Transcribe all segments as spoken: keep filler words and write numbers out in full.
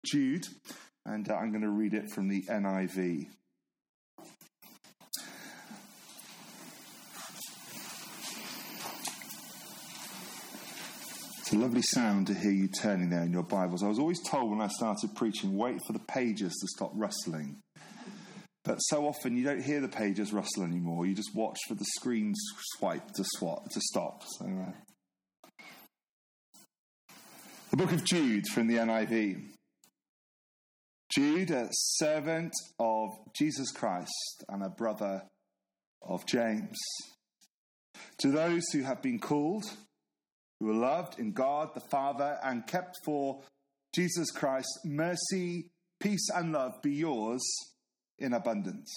Jude, and uh, I'm going to read it from the N I V. It's a lovely sound to hear you turning there in your Bibles. I was always told when I started preaching, wait for the pages to stop rustling. But so often you don't hear the pages rustle anymore. You just watch for the screen swipe to swap to stop. So, uh, the book of Jude from the N I V. Jude, a servant of Jesus Christ and a brother of James. To those who have been called, who are loved in God the Father and kept for Jesus Christ, mercy, peace and love be yours in abundance.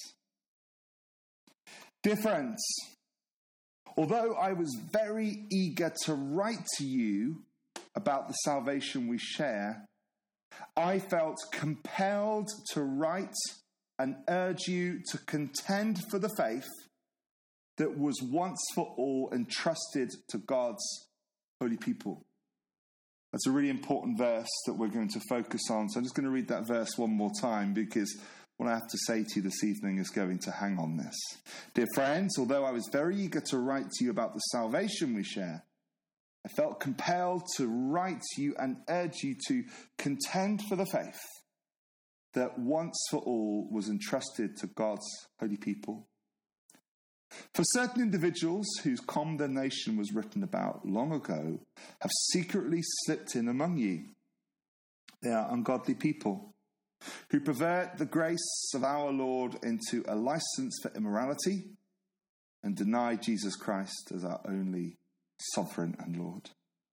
Dear friends, although I was very eager to write to you about the salvation we share, I felt compelled to write and urge you to contend for the faith that was once for all entrusted to God's holy people. That's a really important verse that we're going to focus on. So I'm just going to read that verse one more time, because what I have to say to you this evening is going to hang on this. Dear friends, although I was very eager to write to you about the salvation we share, I felt compelled to write to you and urge you to contend for the faith that once for all was entrusted to God's holy people. For certain individuals whose condemnation was written about long ago have secretly slipped in among you. They are ungodly people who pervert the grace of our Lord into a license for immorality and deny Jesus Christ as our only sovereign and Lord.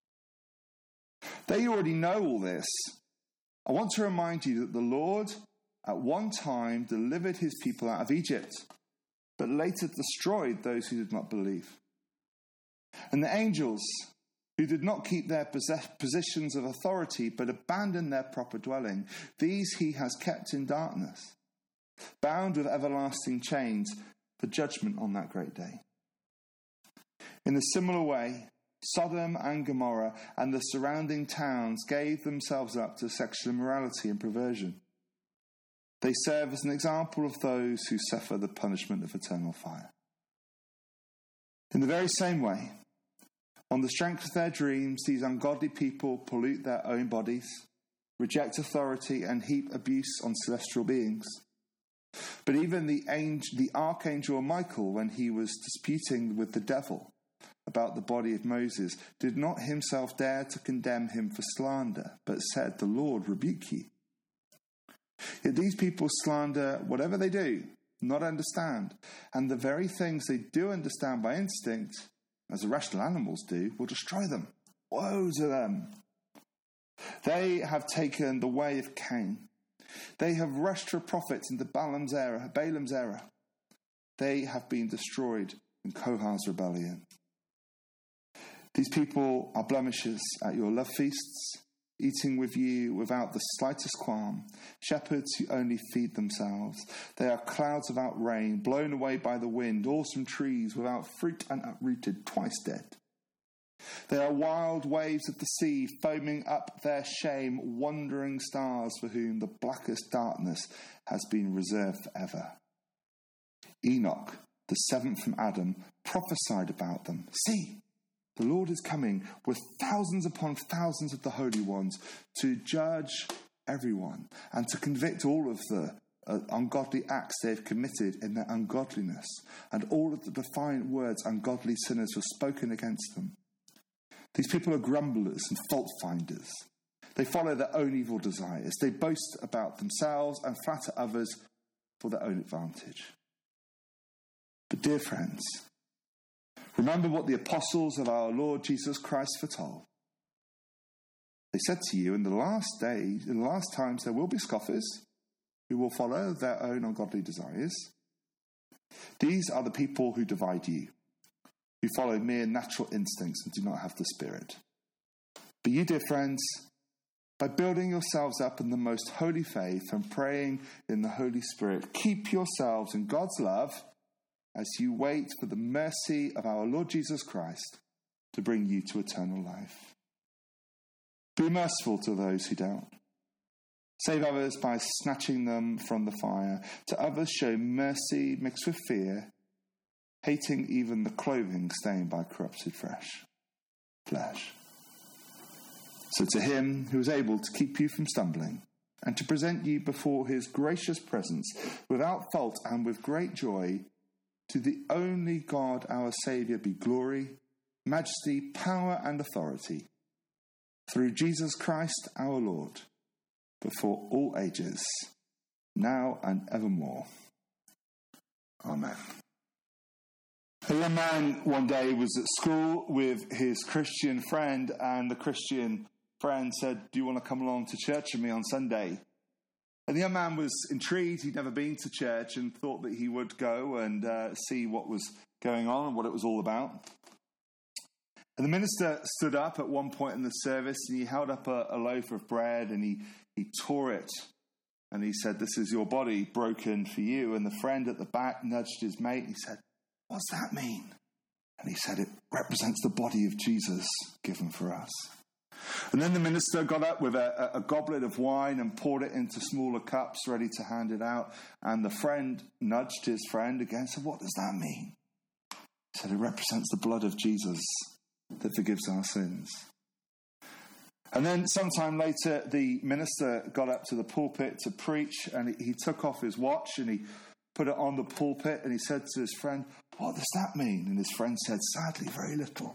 They already know all this. I want to remind you that the Lord at one time delivered his people out of Egypt, but later destroyed those who did not believe. And the angels who did not keep their positions of authority but abandoned their proper dwelling, these he has kept in darkness, bound with everlasting chains for judgment on that great day. In a similar way, Sodom and Gomorrah and the surrounding towns gave themselves up to sexual immorality and perversion. They serve as an example of those who suffer the punishment of eternal fire. In the very same way, on the strength of their dreams, these ungodly people pollute their own bodies, reject authority, and heap abuse on celestial beings. But even the, angel, the archangel Michael, when he was disputing with the devil about the body of Moses, did not himself dare to condemn him for slander, but said, "The Lord rebuke you." Yet these people slander whatever they do, not understand, and the very things they do understand by instinct, as the rational animals do, will destroy them. Woe to them! They have taken the way of Cain. They have rushed for profit into Balaam's error, Balaam's error. They have been destroyed in Korah's rebellion. These people are blemishes at your love feasts, eating with you without the slightest qualm, shepherds who only feed themselves. They are clouds without rain, blown away by the wind, awesome trees without fruit and uprooted, twice dead. They are wild waves of the sea, foaming up their shame, wandering stars for whom the blackest darkness has been reserved forever. Enoch, the seventh from Adam, prophesied about them. See, the Lord is coming with thousands upon thousands of the holy ones to judge everyone and to convict all of the uh, ungodly acts they've committed in their ungodliness, and all of the defiant words ungodly sinners have spoken against them. These people are grumblers and fault finders. They follow their own evil desires. They boast about themselves and flatter others for their own advantage. But dear friends, remember what the apostles of our Lord Jesus Christ foretold. They said to you, in the last days, in the last times, there will be scoffers who will follow their own ungodly desires. These are the people who divide you, who follow mere natural instincts and do not have the Spirit. But you, dear friends, by building yourselves up in the most holy faith and praying in the Holy Spirit, keep yourselves in God's love as you wait for the mercy of our Lord Jesus Christ to bring you to eternal life. Be merciful to those who don't. Save others by snatching them from the fire. To others show mercy mixed with fear, hating even the clothing stained by corrupted fresh flesh. So to him who is able to keep you from stumbling and to present you before his gracious presence without fault and with great joy, to the only God our Saviour be glory, majesty, power and authority, through Jesus Christ our Lord, before all ages, now and evermore. Amen. A young man one day was at school with his Christian friend, and the Christian friend said, "Do you want to come along to church with me on Sunday?" And the young man was intrigued. He'd never been to church and thought that he would go and uh, see what was going on and what it was all about. And the minister stood up at one point in the service and he held up a, a loaf of bread and he, he tore it. And he said, "This is your body broken for you." And the friend at the back nudged his mate and he said, "What's that mean?" And he said, "It represents the body of Jesus given for us." And then the minister got up with a, a goblet of wine and poured it into smaller cups, ready to hand it out. And the friend nudged his friend again and said, "What does that mean?" He said, "It represents the blood of Jesus that forgives our sins." And then sometime later, the minister got up to the pulpit to preach, and he, he took off his watch and he put it on the pulpit, and he said to his friend, "What does that mean?" And his friend said, "Sadly, very little."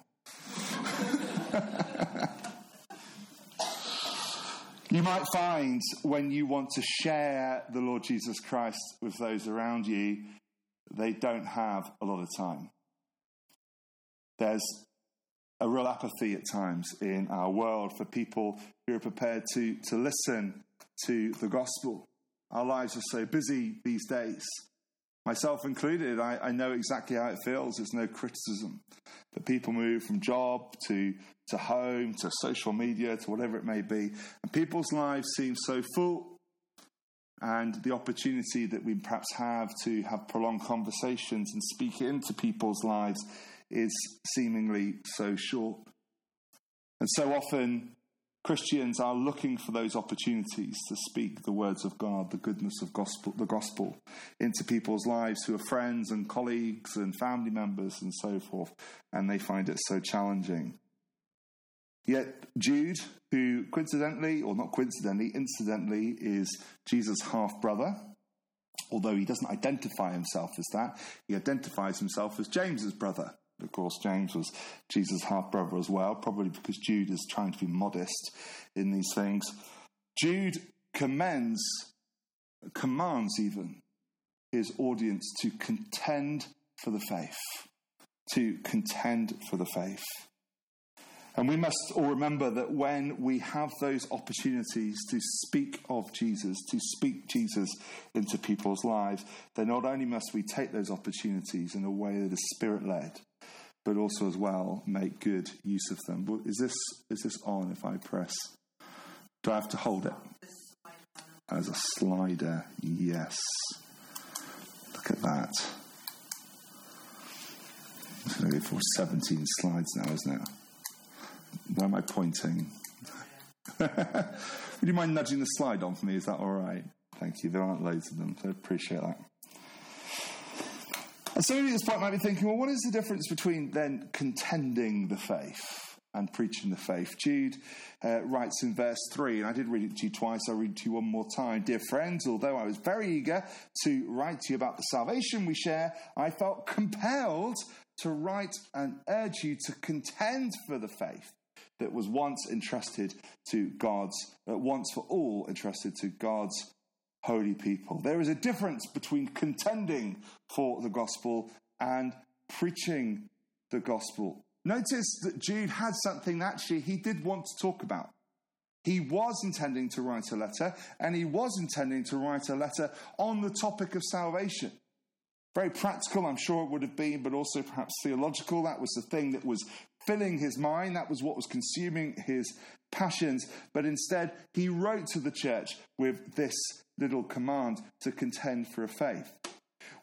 You might find when you want to share the Lord Jesus Christ with those around you, they don't have a lot of time. There's a real apathy at times in our world for people who are prepared to, to listen to the gospel. Our lives are so busy these days. Myself included, I, I know exactly how it feels. It's no criticism. But people move from job to, to home, to social media, to whatever it may be. And people's lives seem so full. And the opportunity that we perhaps have to have prolonged conversations and speak into people's lives is seemingly so short. And so often Christians are looking for those opportunities to speak the words of God, the goodness of gospel, the gospel into people's lives who are friends and colleagues and family members and so forth, and they find it so challenging. Yet Jude, who coincidentally, or not coincidentally, incidentally, is Jesus' half-brother, although he doesn't identify himself as that, he identifies himself as James's brother. Of course, James was Jesus' half-brother as well, probably because Jude is trying to be modest in these things. Jude commends, commands even, his audience to contend for the faith. To contend for the faith. And we must all remember that when we have those opportunities to speak of Jesus, to speak Jesus into people's lives, then not only must we take those opportunities in a way that is Spirit-led, but also as well make good use of them. Is this is this on if I press? Do I have to hold it? As a slider, yes. Look at that. It's going to go for seventeen slides now, isn't it? Where am I pointing? Would you mind nudging the slide on for me? Is that all right? Thank you. There aren't loads of them, so I appreciate that. And somebody at this point might be thinking, well, what is the difference between then contending the faith and preaching the faith? Jude uh, writes in verse three, and I did read it to you twice, I'll read it to you one more time. "Dear friends, although I was very eager to write to you about the salvation we share, I felt compelled to write and urge you to contend for the faith that was once entrusted to God's, uh, once for all entrusted to God's holy people." There is a difference between contending for the gospel and preaching the gospel. Notice that Jude had something that actually he did want to talk about. He was intending to write a letter, and he was intending to write a letter on the topic of salvation. Very practical, I'm sure it would have been, but also perhaps theological. That was the thing that was filling his mind. That was what was consuming his passions. But instead, he wrote to the church with this little command to contend for a faith.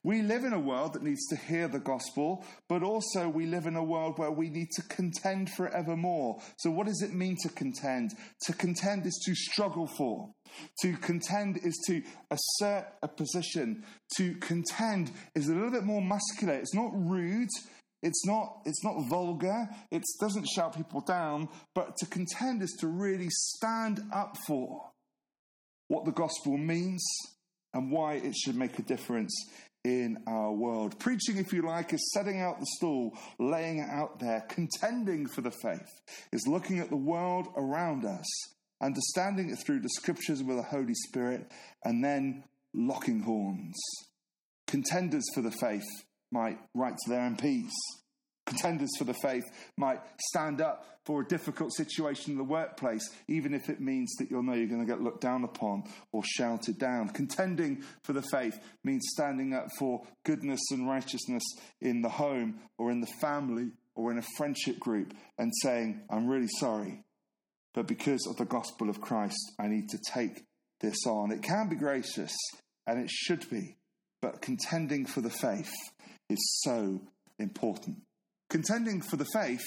We live in a world that needs to hear the gospel, but also we live in a world where we need to contend for it evermore. So what does it mean to contend? To contend is to struggle for. To contend is to assert a position. To contend is a little bit more muscular. It's not rude. It's not, it's not vulgar. It doesn't shout people down. But to contend is to really stand up for what the gospel means and why it should make a difference in our world. Preaching, if you like, is setting out the stall, laying it out there. Contending for the faith is looking at the world around us, understanding it through the scriptures with the Holy Spirit, and then locking horns. Contenders for the faith might write to their M Ps. Contenders for the faith might stand up for a difficult situation in the workplace, even if it means that you'll know you're going to get looked down upon or shouted down. Contending for the faith means standing up for goodness and righteousness in the home or in the family or in a friendship group and saying, I'm really sorry, but because of the gospel of Christ, I need to take this on. It can be gracious, and it should be, but contending for the faith is so important. Contending for the faith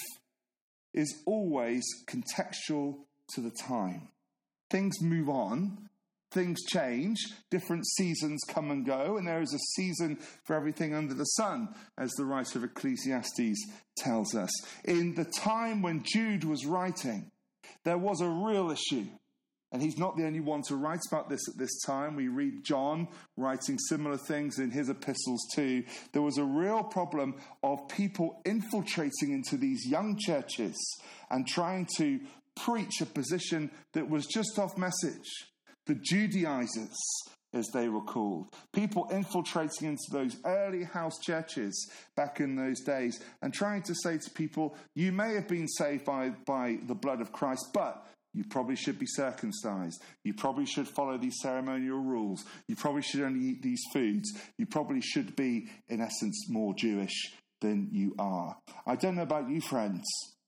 is always contextual to the time. Things move on, things change, different seasons come and go, and there is a season for everything under the sun, as the writer of Ecclesiastes tells us. In the time when Jude was writing, there was a real issue. And he's not the only one to write about this at this time. We read John writing similar things in his epistles too. There was a real problem of people infiltrating into these young churches and trying to preach a position that was just off message. The Judaizers, as they were called. People infiltrating into those early house churches back in those days and trying to say to people, you may have been saved by, by the blood of Christ, but you probably should be circumcised. You probably should follow these ceremonial rules. You probably should only eat these foods. You probably should be, in essence, more Jewish than you are. I don't know about you, friends,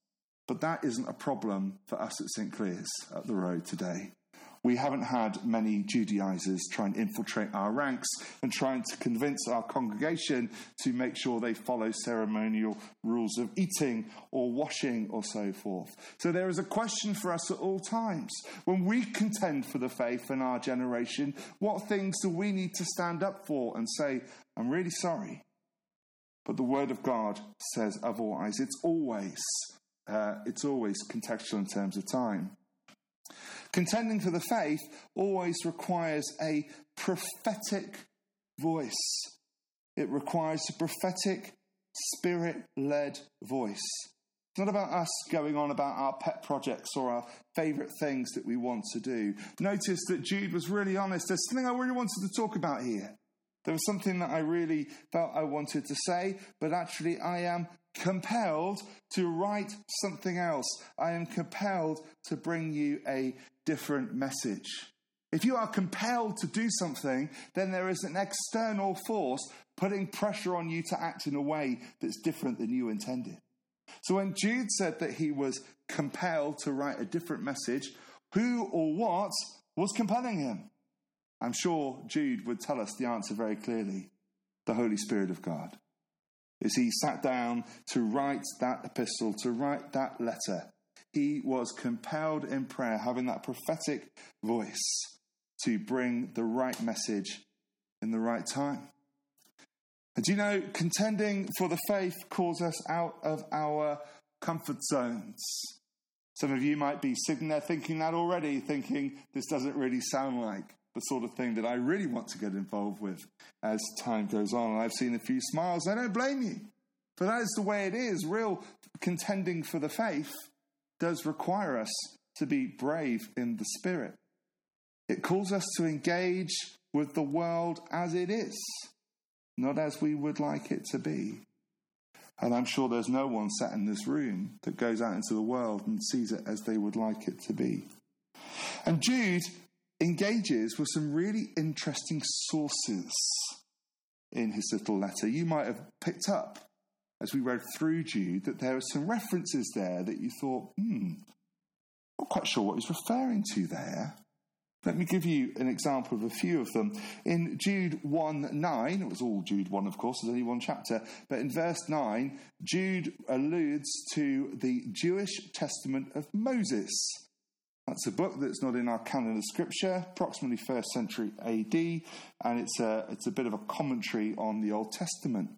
but that isn't a problem for us at Saint Clear's up the road today. We haven't had many Judaizers try and infiltrate our ranks and trying to convince our congregation to make sure they follow ceremonial rules of eating or washing or so forth. So there is a question for us at all times. When we contend for the faith in our generation, what things do we need to stand up for and say, I'm really sorry, but the Word of God says otherwise. It's always, uh, it's always contextual in terms of time. Contending for the faith always requires a prophetic voice. It requires a prophetic, spirit-led voice. It's not about us going on about our pet projects or our favourite things that we want to do. Notice that Jude was really honest. There's something I really wanted to talk about here. There was something that I really felt I wanted to say, but actually I am compelled to write something else. I am compelled to bring you a different message. If you are compelled to do something, then there is an external force putting pressure on you to act in a way that's different than you intended. So when Jude said that he was compelled to write a different message, who or what was compelling him? I'm sure Jude would tell us the answer very clearly. The Holy Spirit of God. As he sat down to write that epistle, to write that letter, he was compelled in prayer, having that prophetic voice to bring the right message in the right time. And do you know, contending for the faith calls us out of our comfort zones. Some of you might be sitting there thinking that already, thinking this doesn't really sound like the sort of thing that I really want to get involved with as time goes on. And I've seen a few smiles. I don't blame you. But that is the way it is. Real contending for the faith does require us to be brave in the spirit. It calls us to engage with the world as it is, not as we would like it to be. And I'm sure there's no one sat in this room that goes out into the world and sees it as they would like it to be. And Jude engages with some really interesting sources in his little letter. You might have picked up, as we read through Jude, that there are some references there that you thought, hmm, not quite sure what he's referring to there. Let me give you an example of a few of them. In Jude one nine, it was all Jude one, of course, there's only one chapter, but in verse nine, Jude alludes to the Jewish Testament of Moses. That's a book that's not in our canon of Scripture, approximately first century A D, and it's a, it's a bit of a commentary on the Old Testament.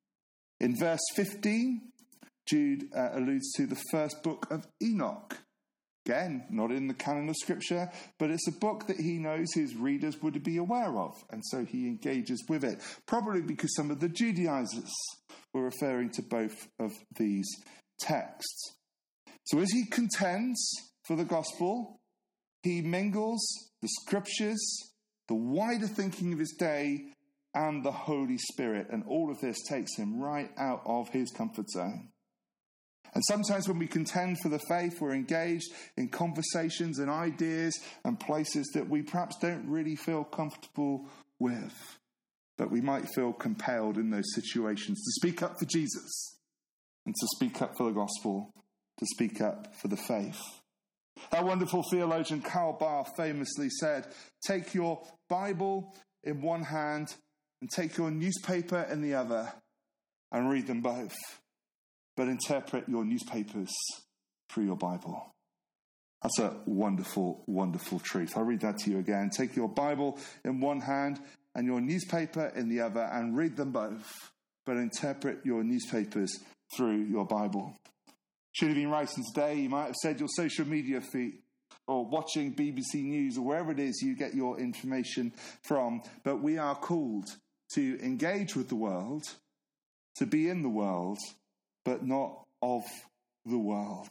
In verse fifteen, Jude uh, alludes to the first book of Enoch. Again, not in the canon of Scripture, but it's a book that he knows his readers would be aware of, and so he engages with it, probably because some of the Judaizers were referring to both of these texts. So as he contends for the gospel, he mingles the Scriptures, the wider thinking of his day, and the Holy Spirit, and all of this takes him right out of his comfort zone. And sometimes when we contend for the faith, we're engaged in conversations and ideas and places that we perhaps don't really feel comfortable with. But we might feel compelled in those situations to speak up for Jesus and to speak up for the gospel, to speak up for the faith. That wonderful theologian Karl Barth famously said, "Take your Bible in one hand and take your newspaper in the other and read them both. But interpret your newspapers through your Bible." That's a wonderful, wonderful truth. I'll read that to you again. Take your Bible in one hand and your newspaper in the other and read them both. But interpret your newspapers through your Bible. Should have been writing today, you might have said your social media feed or watching B B C News or wherever it is you get your information from. But we are called to engage with the world, to be in the world, but not of the world.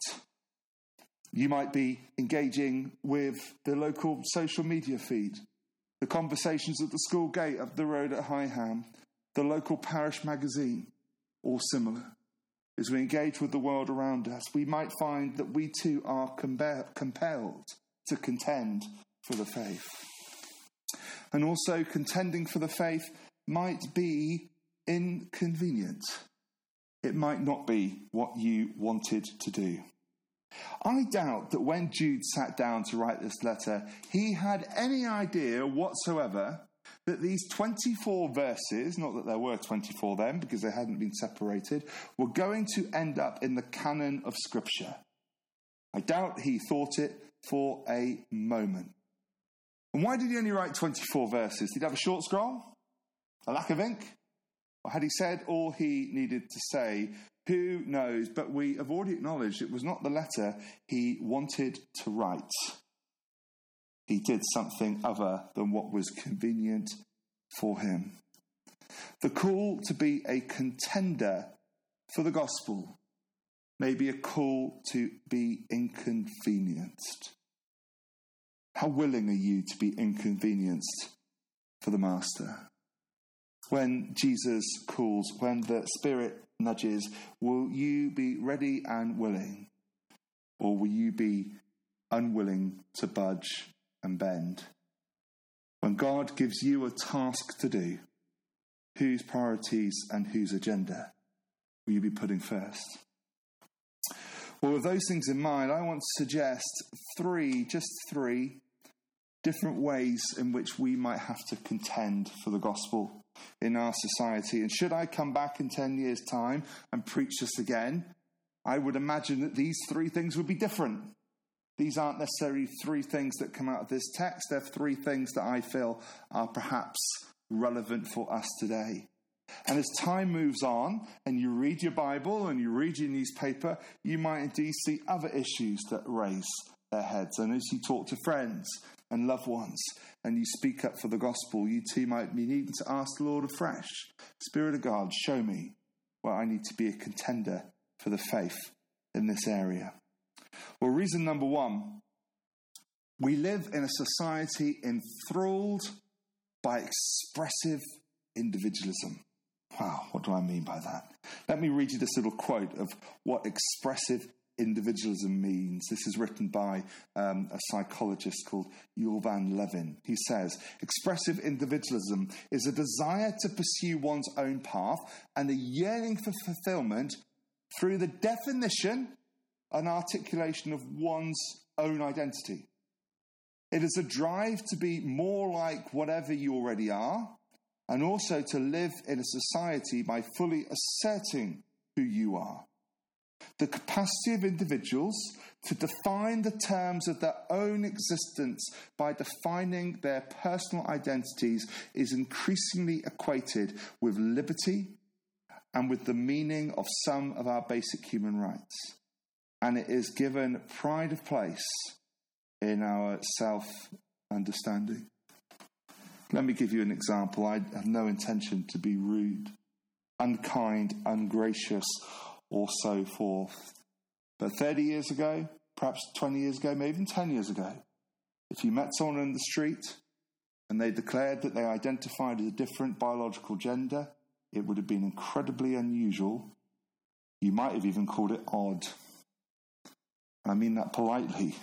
You might be engaging with the local social media feed, the conversations at the school gate up the road at Highham, the local parish magazine, or similar. As we engage with the world around us, we might find that we too are compelled to contend for the faith. And also, contending for the faith might be inconvenient. It might not be what you wanted to do. I doubt that when Jude sat down to write this letter, he had any idea whatsoever that these twenty-four verses, not that there were twenty-four then because they hadn't been separated, were going to end up in the canon of Scripture. I doubt he thought it for a moment. And why did he only write twenty-four verses? Did he have a short scroll? A lack of ink? Or had he said all he needed to say? Who knows? But we have already acknowledged it was not the letter he wanted to write. He did something other than what was convenient for him. The call to be a contender for the gospel may be a call to be inconvenienced. How willing are you to be inconvenienced for the Master? When Jesus calls, when the Spirit nudges, will you be ready and willing? Or will you be unwilling to budge and bend? When God gives you a task to do, whose priorities and whose agenda will you be putting first? Well, with those things in mind, I want to suggest three, just three, different ways in which we might have to contend for the gospel in our society. And should I come back in ten years' time and preach this again, I would imagine that these three things would be different. These aren't necessarily three things that come out of this text. They're three things that I feel are perhaps relevant for us today. And as time moves on and you read your Bible and you read your newspaper, you might indeed see other issues that raise their heads. And as you talk to friends and loved ones and you speak up for the gospel, you too might be needing to ask the Lord afresh, Spirit of God, show me where I need to be a contender for the faith in this area. Well, reason number one, we live in a society enthralled by expressive individualism. Wow, what do I mean by that? Let me read you this little quote of what expressive individualism means. This is written by um, a psychologist called Yuval Van Levin. He says, expressive individualism is a desire to pursue one's own path and a yearning for fulfillment through the definition and articulation of one's own identity. It is a drive to be more like whatever you already are, and also to live in a society by fully asserting who you are. The capacity of individuals to define the terms of their own existence by defining their personal identities is increasingly equated with liberty and with the meaning of some of our basic human rights. And it is given pride of place in our self-understanding. Let me give you an example. I have no intention to be rude, unkind, ungracious, or so forth. But thirty years ago, perhaps twenty years ago, maybe even ten years ago, if you met someone in the street and they declared that they identified as a different biological gender, it would have been incredibly unusual. You might have even called it odd. I mean that politely.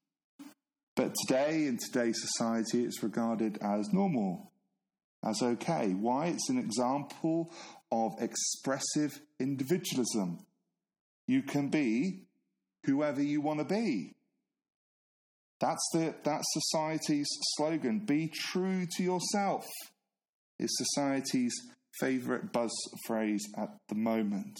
But today, in today's society, it's regarded as normal, as okay. Why? It's an example of expressive individualism. You can be whoever you want to be. That's the that's society's slogan. Be true to yourself is society's favourite buzz phrase at the moment.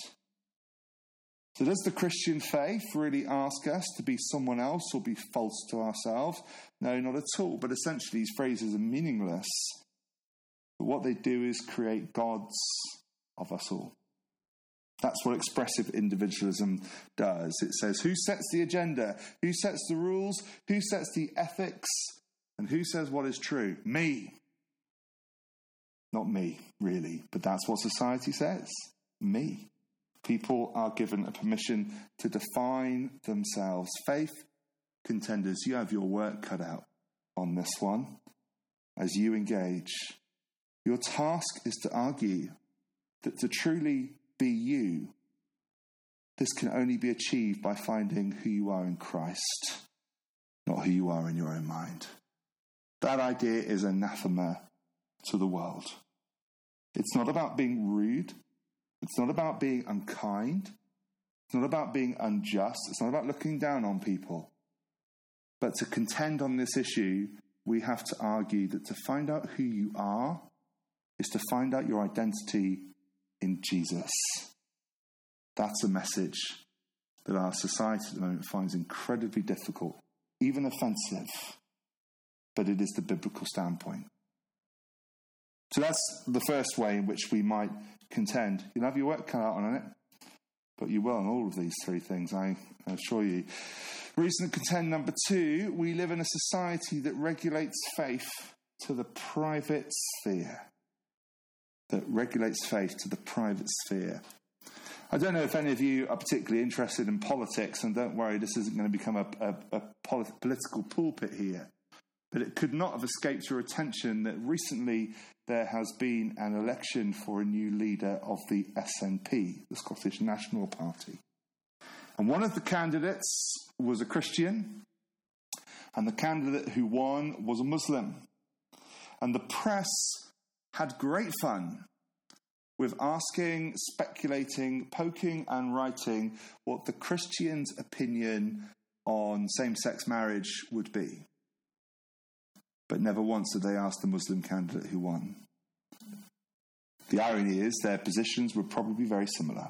So does the Christian faith really ask us to be someone else or be false to ourselves? No, not at all. But essentially these phrases are meaningless. But what they do is create gods of us all. That's what expressive individualism does. It says, who sets the agenda? Who sets the rules? Who sets the ethics? And who says what is true? Me. Not me, really. But that's what society says. Me. People are given a permission to define themselves. Faith contenders, you have your work cut out on this one as you engage. Your task is to argue that to truly be you, this can only be achieved by finding who you are in Christ, not who you are in your own mind. That idea is anathema to the world. It's not about being rude. It's not about being unkind. It's not about being unjust. It's not about looking down on people. But to contend on this issue, we have to argue that to find out who you are is to find out your identity in Jesus. That's a message that our society at the moment finds incredibly difficult, even offensive. But it is the biblical standpoint. So that's the first way in which we might contend. You'll have your work cut out on it, but you will on all of these three things, I assure you. Reason to contend number two, we live in a society that regulates faith to the private sphere. That regulates faith to the private sphere. I don't know if any of you are particularly interested in politics, and don't worry, this isn't going to become a, a, a polit- political pulpit here. But it could not have escaped your attention that recently there has been an election for a new leader of the S N P, the Scottish National Party. And one of the candidates was a Christian, and the candidate who won was a Muslim. And the press had great fun with asking, speculating, poking and writing what the Christian's opinion on same-sex marriage would be. But never once did they ask the Muslim candidate who won. The irony is their positions were probably very similar.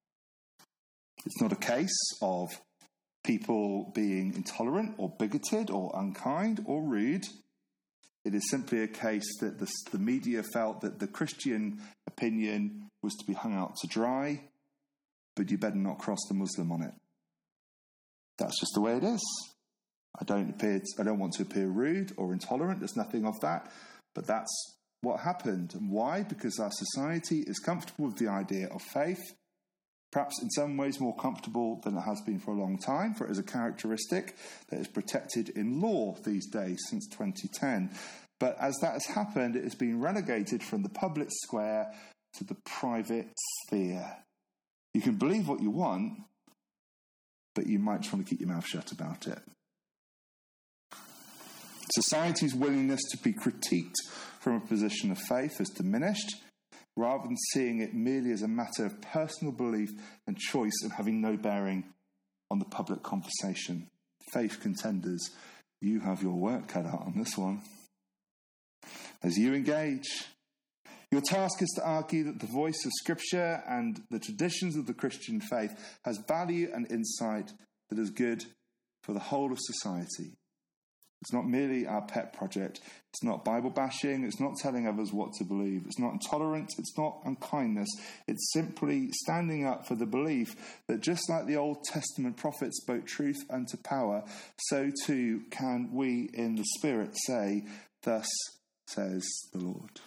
It's not a case of people being intolerant or bigoted or unkind or rude. It is simply a case that the, the media felt that the Christian opinion was to be hung out to dry, but you better not cross the Muslim on it. That's just the way it is. I don't appear. To, I don't want to appear rude or intolerant. There's nothing of that. But that's what happened. And why? Because our society is comfortable with the idea of faith, perhaps in some ways more comfortable than it has been for a long time, for it is a characteristic that is protected in law these days since twenty ten. But as that has happened, it has been relegated from the public square to the private sphere. You can believe what you want, but you might try to keep your mouth shut about it. Society's willingness to be critiqued from a position of faith has diminished, rather than seeing it merely as a matter of personal belief and choice and having no bearing on the public conversation. Faith contenders, you have your work cut out on this one. As you engage, your task is to argue that the voice of Scripture and the traditions of the Christian faith has value and insight that is good for the whole of society. It's not merely our pet project. It's not Bible bashing. It's not telling others what to believe. It's not intolerance. It's not unkindness. It's simply standing up for the belief that just like the Old Testament prophets spoke truth unto power, so too can we in the Spirit say, "Thus says the Lord."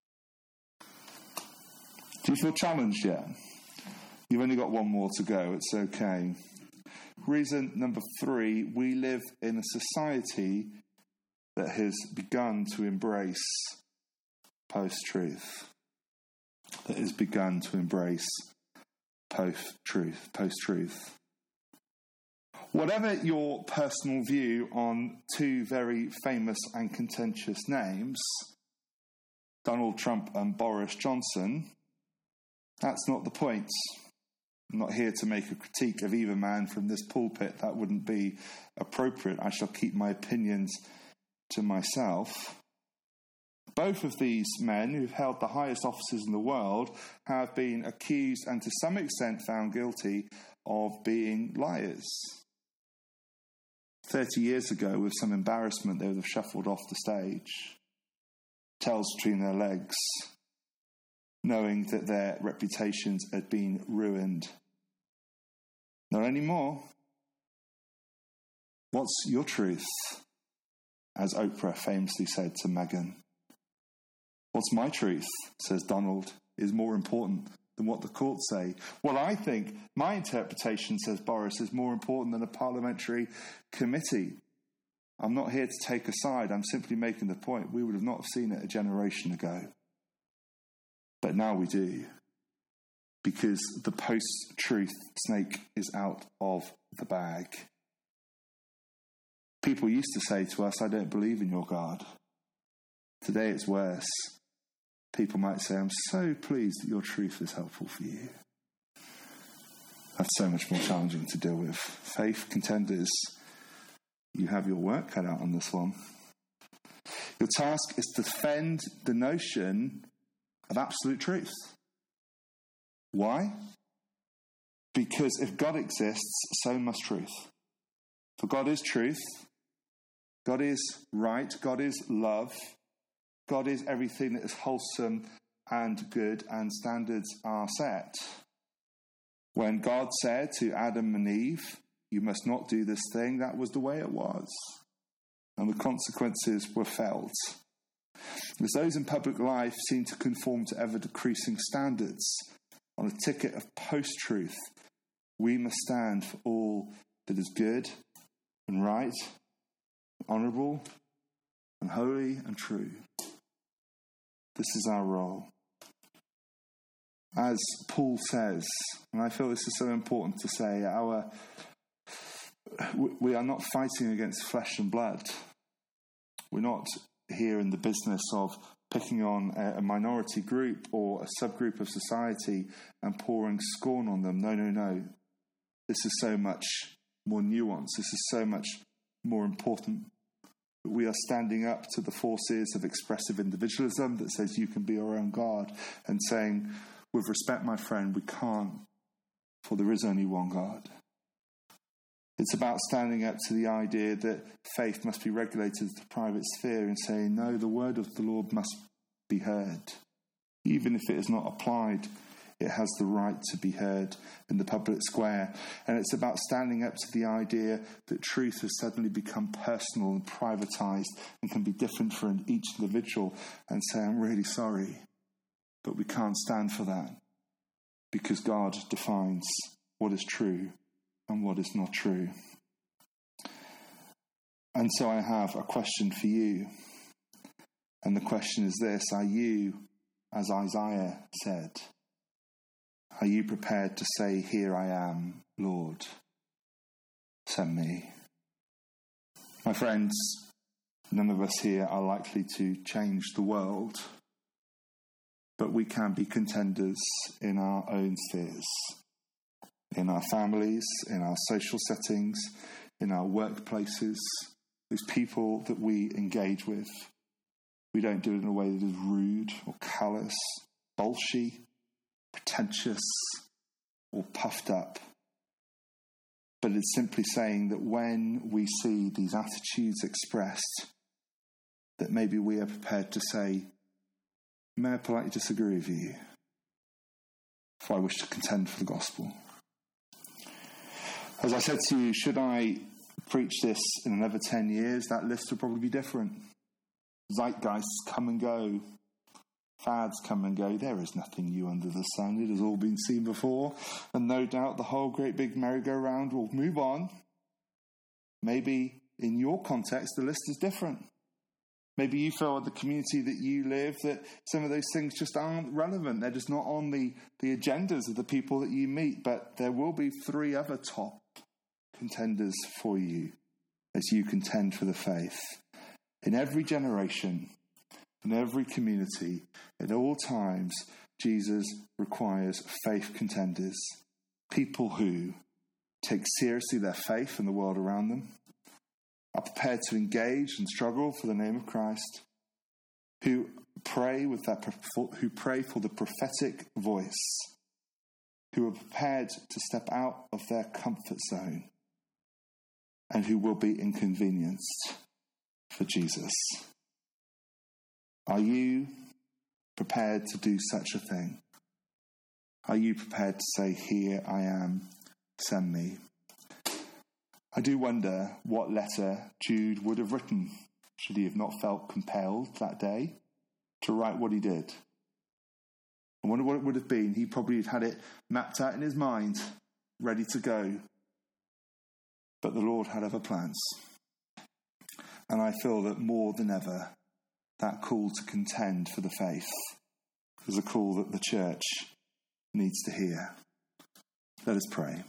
Do you feel challenged yet? You've only got one more to go. It's okay. Reason number three, we live in a society that has begun to embrace post-truth. That has begun to embrace post-truth. Post-truth. Whatever your personal view on two very famous and contentious names, Donald Trump and Boris Johnson, that's not the point. I'm not here to make a critique of either man from this pulpit. That wouldn't be appropriate. I shall keep my opinions to myself. Both of these men, who've held the highest offices in the world, have been accused and to some extent found guilty of being liars. Thirty years ago, with some embarrassment, they would have shuffled off the stage, tails between their legs, knowing that their reputations had been ruined. Not anymore. What's your truth? As Oprah famously said to Meghan. What's my truth, says Donald, is more important than what the courts say. Well, I think my interpretation, says Boris, is more important than a parliamentary committee. I'm not here to take a side. I'm simply making the point. We would have not seen it a generation ago. But now we do. Because the post-truth snake is out of the bag. People used to say to us, "I don't believe in your God." Today it's worse. People might say, "I'm so pleased that your truth is helpful for you." That's so much more challenging to deal with. Faith contenders, you have your work cut out on this one. Your task is to defend the notion of absolute truth. Why? Because if God exists, so must truth. For God is truth. God is right. God is love. God is everything that is wholesome and good, and standards are set. When God said to Adam and Eve, "You must not do this thing," that was the way it was. And the consequences were felt. As those in public life seem to conform to ever-decreasing standards, on a ticket of post-truth, we must stand for all that is good and right, honourable and holy and true. This is our role. As Paul says, and I feel this is so important to say, our we are not fighting against flesh and blood. We're not here in the business of picking on a minority group or a subgroup of society and pouring scorn on them. No, no, no. This is so much more nuanced. This is so much more important. We are standing up to the forces of expressive individualism that says you can be your own God, and saying, with respect, my friend, we can't, for there is only one God. It's about standing up to the idea that faith must be regulated to the private sphere and saying, no, the word of the Lord must be heard. Even if it is not applied, it has the right to be heard in the public square. And it's about standing up to the idea that truth has suddenly become personal and privatized and can be different for each individual, and say, I'm really sorry, but we can't stand for that, because God defines what is true and what is not true. And so I have a question for you. And the question is this: are you, as Isaiah said, are you prepared to say, here I am, Lord, send me? My friends, none of us here are likely to change the world, but we can be contenders in our own spheres, in our families, in our social settings, in our workplaces, those people that we engage with. We don't do it in a way that is rude or callous, bolshy, pretentious, or puffed up. But it's simply saying that when we see these attitudes expressed, that maybe we are prepared to say, may I politely disagree with you, for I wish to contend for the gospel. As I said to you, should I preach this in another ten years, that list will probably be different. Zeitgeists come and go. Fads come and go. There is nothing new under the sun. It has all been seen before. And no doubt the whole great big merry-go-round will move on. Maybe in your context, the list is different. Maybe you feel in the community that you live that some of those things just aren't relevant. They're just not on the, the agendas of the people that you meet. But there will be three other top contenders for you as you contend for the faith. In every generation, in every community, at all times, Jesus requires faith contenders. People who take seriously their faith in the world around them, are prepared to engage and struggle for the name of Christ, who pray with that, who pray for the prophetic voice, who are prepared to step out of their comfort zone, and who will be inconvenienced for Jesus. Are you prepared to do such a thing? Are you prepared to say, here I am, send me? I do wonder what letter Jude would have written should he have not felt compelled that day to write what he did. I wonder what it would have been. He probably had it mapped out in his mind, ready to go. But the Lord had other plans. And I feel that more than ever, that call to contend for the faith is a call that the church needs to hear. Let us pray.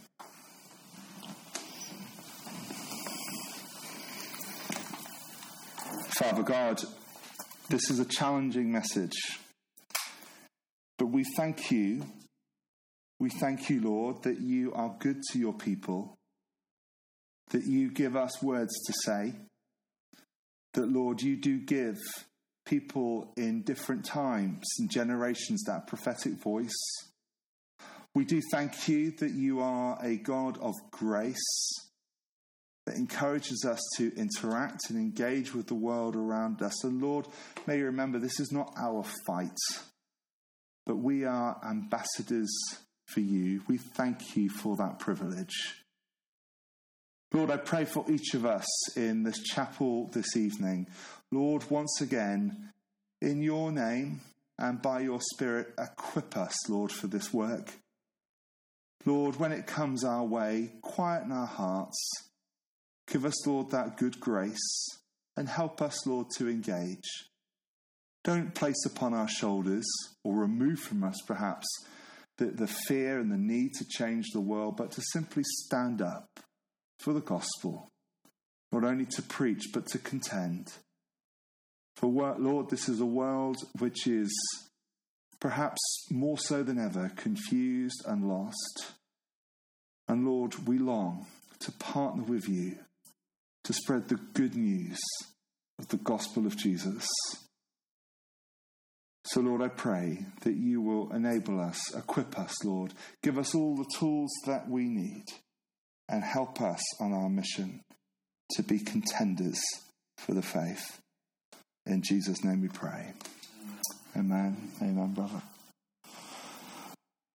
Father God, this is a challenging message, but we thank you, we thank you, Lord, that you are good to your people, that you give us words to say, that, Lord, you do give people in different times and generations that prophetic voice. We do thank you that you are a God of grace, that encourages us to interact and engage with the world around us. And Lord, may you remember, this is not our fight, but we are ambassadors for you. We thank you for that privilege. Lord, I pray for each of us in this chapel this evening. Lord, once again, in your name and by your Spirit, equip us, Lord, for this work. Lord, when it comes our way, quieten our hearts. Give us, Lord, that good grace and help us, Lord, to engage. Don't place upon our shoulders or remove from us, perhaps, the, the fear and the need to change the world, but to simply stand up for the gospel, not only to preach, but to contend. For, Lord, this is a world which is perhaps more so than ever confused and lost. And Lord, we long to partner with you to spread the good news of the gospel of Jesus. So, Lord, I pray that you will enable us, equip us, Lord, give us all the tools that we need, and help us on our mission to be contenders for the faith. In Jesus' name we pray. Amen. Amen, brother.